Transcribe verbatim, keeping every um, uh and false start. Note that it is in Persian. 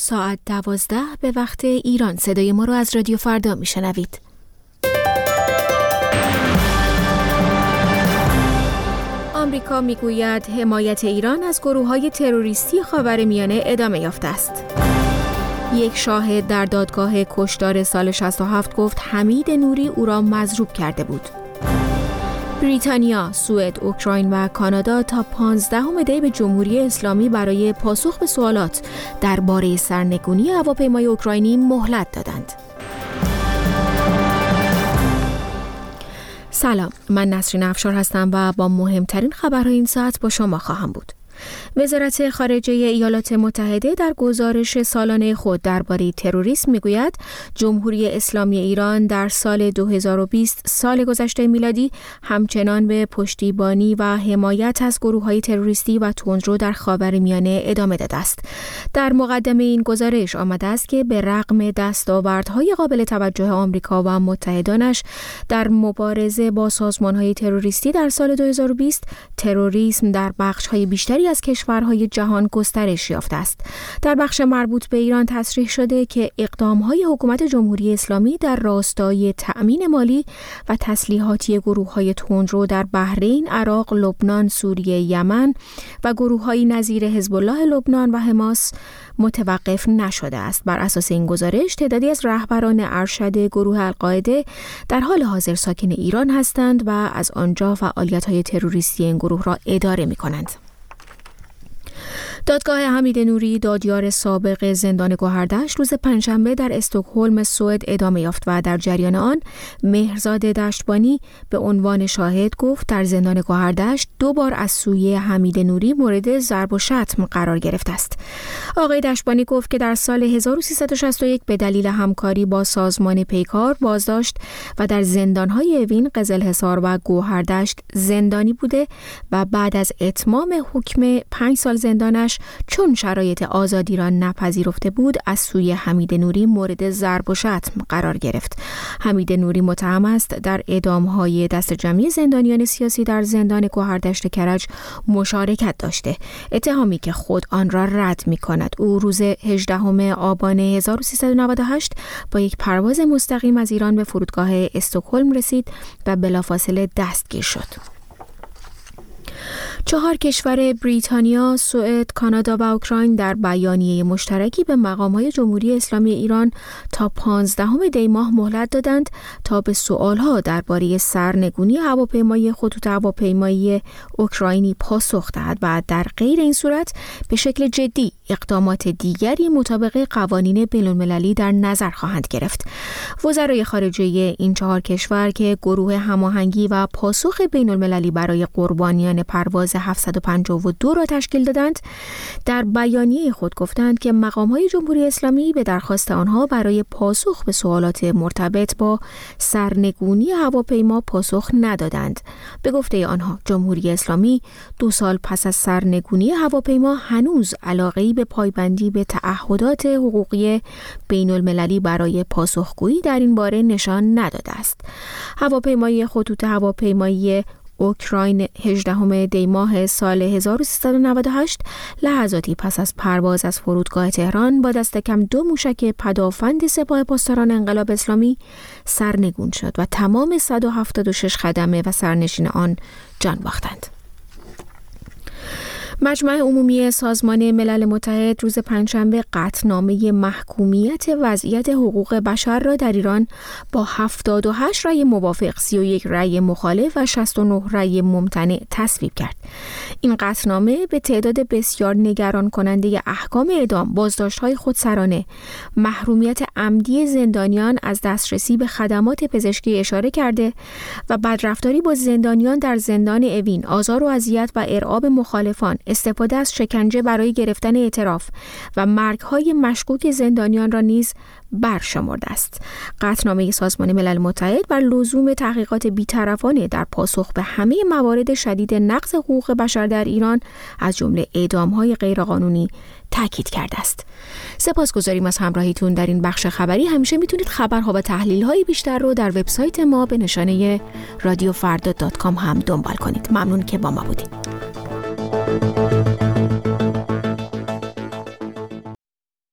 ساعت دوازده به وقت ایران. صدای ما رو از رادیو فردا میشنوید. آمریکا میگوید حمایت ایران از گروه‌های تروریستی خاورمیانه ادامه یافته است. یک شاهد در دادگاه کشتار سال شصت و هفت گفت حمید نوری او را مضروب کرده بود. بریتانیا، سوئد، اوکراین و کانادا تا پانزدهم دی به جمهوری اسلامی برای پاسخ به سوالات درباره سرنگونی هواپیمای اوکراینی مهلت دادند. سلام، من نسرین افشار هستم و با مهمترین خبرهای این ساعت با شما خواهم بود. وزارت خارجه ایالات متحده در گزارش سالانه خود درباره تروریسم میگوید جمهوری اسلامی ایران در سال دو هزار و بیست سال گذشته میلادی همچنان به پشتیبانی و حمایت از گروه‌های تروریستی و تندرو در خاورمیانه ادامه داده است. در مقدمه این گزارش آمده است که به رغم دستاوردهای قابل توجه آمریکا و متحدانش در مبارزه با سازمان‌های تروریستی در سال دو هزار و بیست، تروریسم در بخش‌های بیشتری از کشورهای جهان گسترش یافته است. در بخش مربوط به ایران تصریح شده که اقدام‌های حکومت جمهوری اسلامی در راستای تأمین مالی و تسلیحاتی گروه‌های تندرو در بحرین، عراق، لبنان، سوریه، یمن و گروه‌های نظیر حزب الله لبنان و حماس متوقف نشده است. بر اساس این گزارش تعدادی از رهبران ارشد گروه القاعده در حال حاضر ساکن ایران هستند و از آنجا فعالیت‌های تروریستی این گروه را اداره می‌کنند. دادگاه حمید نوری، دادیار سابق زندان گوهردشت، روز پنجشنبه در استکهلم، سوئد ادامه یافت و در جریان آن مهرزاد دشتبانی به عنوان شاهد گفت در زندان گوهردشت دو بار از سوی حمید نوری مورد ضرب و شتم قرار گرفته است. آقای دشتبانی گفت که در سال هزار و سیصد و شصت و یک به دلیل همکاری با سازمان پیکار بازداشت و در زندان‌های اوین، قزلحصار و گوهردشت زندانی بوده و بعد از اتمام حکم پنج سال زندانش چون شرایط آزادی را نپذیرفته بود از سوی حمید نوری مورد ضرب و شتم قرار گرفت. حمید نوری متهم است در اعدام‌های دست جمعی زندانیان سیاسی در زندان گوهردشت کرج مشارکت داشته، اتهامی که خود آن را رد می‌کند. او روز هجدهم آبان هزار و سیصد و نود و هشت با یک پرواز مستقیم از ایران به فرودگاه استکهلم رسید و بلافاصله دستگیر شد. چهار کشور بریتانیا، سوئد، کانادا و اوکراین در بیانیه مشترکی به مقام‌های جمهوری اسلامی ایران تا پانزدهم دی ماه مهلت دادند تا به سؤال‌ها درباره سرنگونی هواپیمای خطوط هواپیمایی اوکراینی پاسخ دهد و در غیر این صورت به شکل جدی اقدامات دیگری مطابق قوانین بین‌المللی در نظر خواهند گرفت. وزرای خارجه این چهار کشور که گروه هماهنگی و پاسخ بین‌المللی برای قربانیان پرواز هفتصد و پنجاه و دو را تشکیل دادند، در بیانیه خود گفتند که مقام‌های جمهوری اسلامی به درخواست آنها برای پاسخ به سوالات مرتبط با سرنگونی هواپیما پاسخ ندادند. به گفته آنها جمهوری اسلامی دو سال پس از سرنگونی هواپیما هنوز علاقه‌ای به پایبندی به تعهدات حقوقی بین‌المللی برای پاسخگویی در این باره نشان نداده است. هواپیمای خطوط هواپیمایی اوکراین هجدهم دی ماه سال هزار و سیصد و نود و هشت لحظاتی پس از پرواز از فرودگاه تهران با دست کم دو موشک پدافند سپاه پاسداران انقلاب اسلامی سرنگون شد و تمام صد و هفتاد و شش خدمه و سرنشین آن جان باختند. مجمع عمومی سازمان ملل متحد روز پنجشنبه قطعنامه محکومیت وضعیت حقوق بشر را در ایران با هفتاد و هشت رأی موافق، سی و یک رأی مخالف و شصت و نه رأی ممتنع تصویب کرد. این قطعنامه به تعداد بسیار نگران کننده احکام اعدام، بازداشت‌های خودسرانه، محرومیت عمدی زندانیان از دسترسی به خدمات پزشکی اشاره کرده و بدرفتاری با زندانیان در زندان اوین، آزار و اذیت و ارعاب مخالفان، استفاده از شکنجه برای گرفتن اعتراف و مرگ‌های مشکوک زندانیان را نیز برشمرده است. قطعنامه سازمان ملل متحد بر لزوم تحقیقات بی‌طرفانه در پاسخ به همه موارد شدید نقض حقوق بشر در ایران از جمله اعدام‌های غیرقانونی تاکید کرده است. سپاسگزاریم از همراهیتون در این بخش خبری. همیشه میتونید خبرها و تحلیل‌های بیشتر رو در وبسایت ما به نشانه رادیو فردا دات کام هم دنبال کنید. ممنون که با ما بودید.